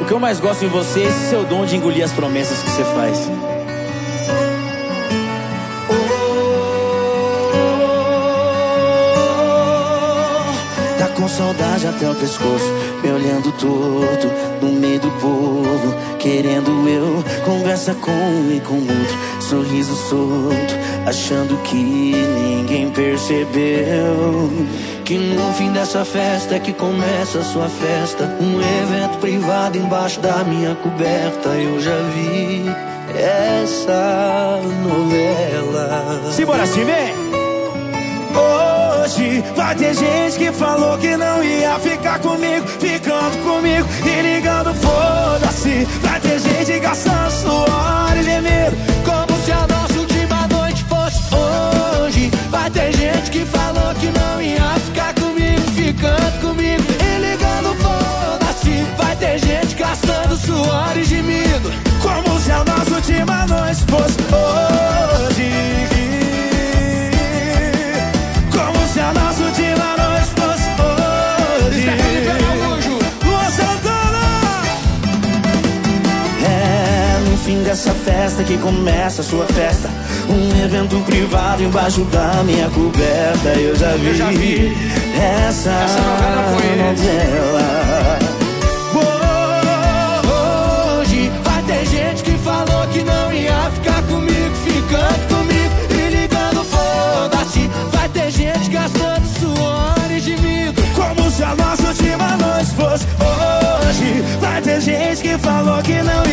que eu mais gosto em você é esse seu dom de engolir as promessas que você faz. Tá com saudade até o pescoço, me olhando torto no meio do povo, querendo eu conversa com um e com outro, sorriso solto, achando que ninguém percebeu que no fim dessa festa é que começa a sua festa. Um evento privado embaixo da minha coberta. Eu já vi essa novela. Simbora, time! Hoje vai ter gente que falou que não ia ficar comigo, ficando comigo e ligando foda-se. Vai ter gente gastando suor e gemido, como se a nossa última noite fosse hoje. Vai ter gente que falou que não ia ficar comigo, ficando comigo e ligando foda-se. Vai ter gente gastando suor e gemido, como se a nossa última noite fosse hoje. Como se a nossa última noite fosse hoje. Luan Santana. É no fim dessa festa que começa a sua festa. Um evento privado embaixo da minha coberta. Eu já vi essa novela. Hoje vai ter gente que falou que não ia ficar comigo, ficando comigo e ligando foda-se. Vai ter gente gastando suor e gemido, como se a nossa última noite fosse hoje. Vai ter gente que falou que não